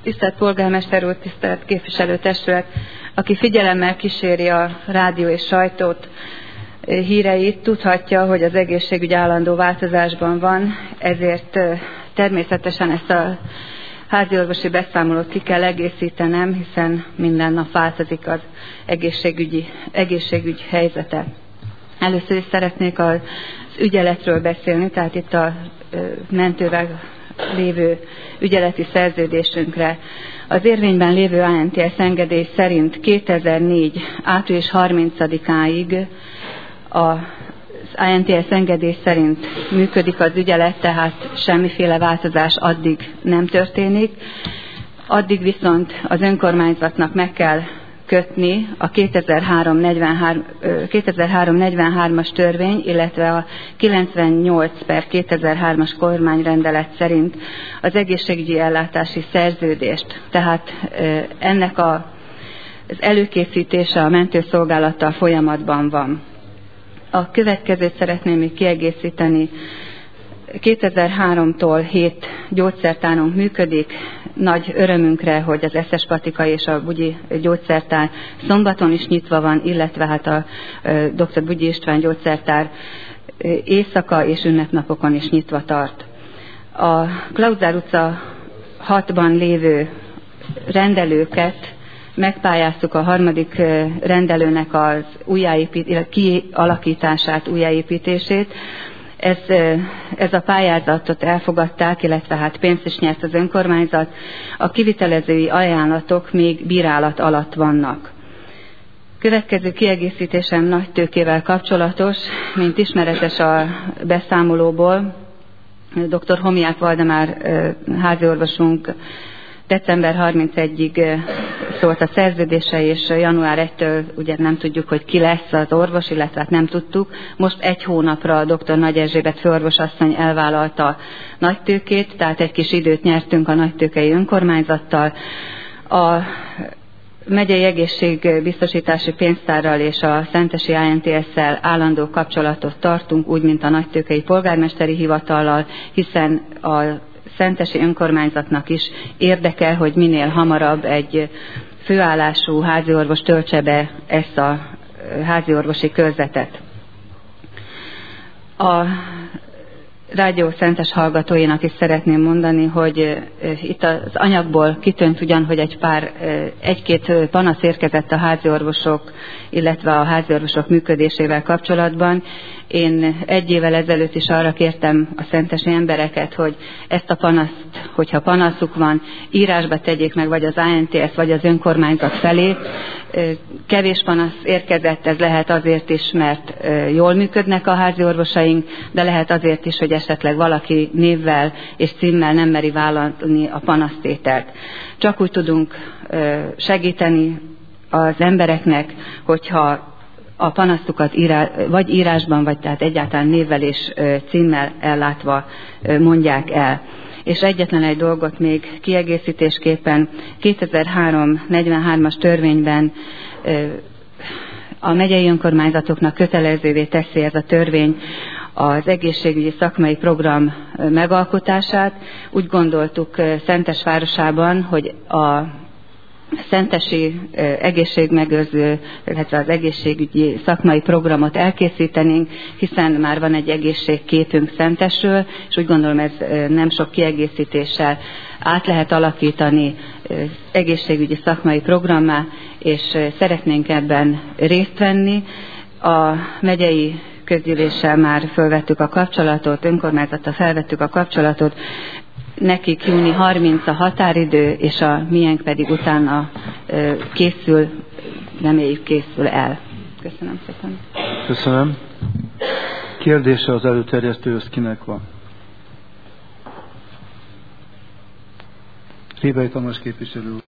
Tisztelt polgármester úr, tisztelt képviselőtestület, aki figyelemmel kíséri a rádió és sajtót híreit, tudhatja, hogy az egészségügy állandó változásban van, ezért természetesen ezt a háziorvosi beszámolót ki kell egészítenem, hiszen minden nap változik az egészségügy helyzete. Először is szeretnék az ügyeletről beszélni, tehát itt a mentővel lévő ügyeleti szerződésünkre. Az érvényben lévő ANTS engedély szerint 2004. április 30-áig az ANTS engedély szerint működik az ügyelet, tehát semmiféle változás addig nem történik. Addig viszont az önkormányzatnak meg kell kötni a 2003-43-as törvény, illetve a 98/2003-as kormányrendelet szerint az egészségügyi ellátási szerződést. Tehát ennek az előkészítése a mentőszolgálattal folyamatban van. A következőt szeretném még kiegészíteni. 2003-tól 7 gyógyszertárunk működik. Nagy örömünkre, hogy az Eszes Patika és a Bugyi gyógyszertár szombaton is nyitva van, illetve hát a Dr. Bugyi István gyógyszertár éjszaka és ünnepnapokon is nyitva tart. A Klauzár utca 6-ban lévő rendelőket megpályáztuk, a harmadik rendelőnek az kialakítását, újjáépítését. Ez a pályázatot elfogadták, illetve hát pénzt is nyert az önkormányzat. A kivitelezői ajánlatok még bírálat alatt vannak. Következő kiegészítésem Nagytőkével kapcsolatos, mint ismeretes a beszámolóból, dr. Homiák Valdemár háziorvosunk december 31-ig szólt a szerződése, és január 1-től ugye nem tudjuk, hogy ki lesz az orvos, illetve hát nem tudtuk. Most 1 hónapra a dr. Nagy Erzsébet főorvosasszony elvállalta Nagytőkét, tehát egy kis időt nyertünk a nagytőkei önkormányzattal. A megyei egészségbiztosítási pénztárral és a szentesi ANTS-szel állandó kapcsolatot tartunk, úgy, mint a nagytőkei polgármesteri hivatallal, hiszen a szentesi önkormányzatnak is érdeke, hogy minél hamarabb egy főállású háziorvos töltse be ezt a háziorvosi körzetet. A rádió szentes hallgatóinak is szeretném mondani, hogy itt az anyagból kitűnt ugyan, hogy egy-két panasz érkezett a háziorvosok, illetve a háziorvosok működésével kapcsolatban. Én 1 évvel ezelőtt is arra kértem a szentesi embereket, hogy ezt a panaszt, hogyha panaszuk van, írásba tegyék meg vagy az ANTS, vagy az önkormányzat felé. Kevés panasz érkezett, ez lehet azért is, mert jól működnek a háziorvosaink, de lehet azért is, hogy esetleg valaki névvel és címmel nem meri vállalni a panasztételt. Csak úgy tudunk segíteni az embereknek, hogyha a panaszukat vagy írásban, vagy tehát egyáltalán névvel és címmel ellátva mondják el. És egyetlen egy dolgot még kiegészítésképpen 2003-43-as törvényben a megyei önkormányzatoknak kötelezővé teszi ez a törvény az egészségügyi szakmai program megalkotását. Úgy gondoltuk Szentesvárosában, hogy a szentesi egészségmegőrző, illetve az egészségügyi szakmai programot elkészítenénk, hiszen már van egy egészségképünk Szentesről, és úgy gondolom, ez nem sok kiegészítéssel át lehet alakítani egészségügyi szakmai programmá, és szeretnénk ebben részt venni. A megyei közgyűléssel már felvettük a kapcsolatot, önkormányzattal felvettük a kapcsolatot, nekik júni 30 a határidő, és a miénk pedig utána készül, reméljük készül el. Köszönöm szépen. Köszönöm. Kérdése az előterjesztőhöz kinek van? Rébai Tamás képviselő.